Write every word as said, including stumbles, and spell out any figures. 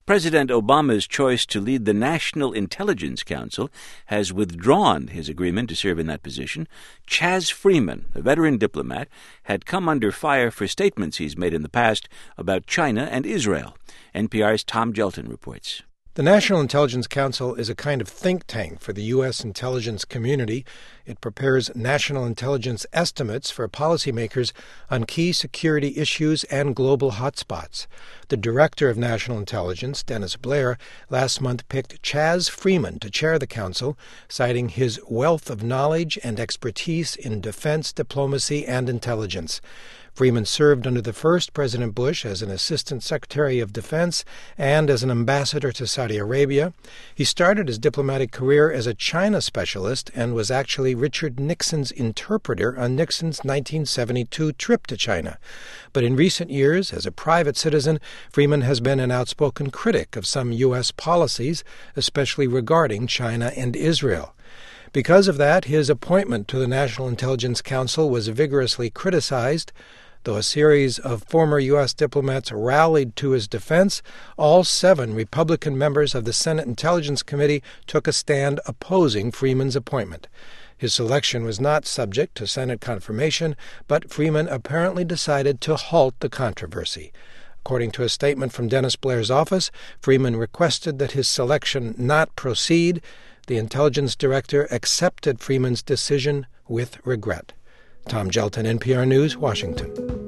President Obama's choice to lead the National Intelligence Council has withdrawn his agreement to serve in that position. Chas Freeman, a veteran diplomat, had come under fire for statements he's made in the past about China and Israel. N P R's Tom Gelton reports. The National Intelligence Council is a kind of think tank for the U S intelligence community. It prepares national intelligence estimates for policymakers on key security issues and global hotspots. The Director of National Intelligence, Dennis Blair, last month picked Chas Freeman to chair the council, citing his wealth of knowledge and expertise in defense, diplomacy, and intelligence. Freeman served under the first President Bush as an Assistant Secretary of Defense and as an ambassador to Saudi Arabia. He started his diplomatic career as a China specialist and was actually Richard Nixon's interpreter on Nixon's nineteen seventy-two trip to China. But in recent years, as a private citizen, Freeman has been an outspoken critic of some U S policies, especially regarding China and Israel. Because of that, his appointment to the National Intelligence Council was vigorously criticized. Though a series of former U S diplomats rallied to his defense, all seven Republican members of the Senate Intelligence Committee took a stand opposing Freeman's appointment. His selection was not subject to Senate confirmation, but Freeman apparently decided to halt the controversy. According to a statement from Dennis Blair's office, Freeman requested that his selection not proceed. The intelligence director accepted Freeman's decision with regret. Tom Gelton, N P R News, Washington.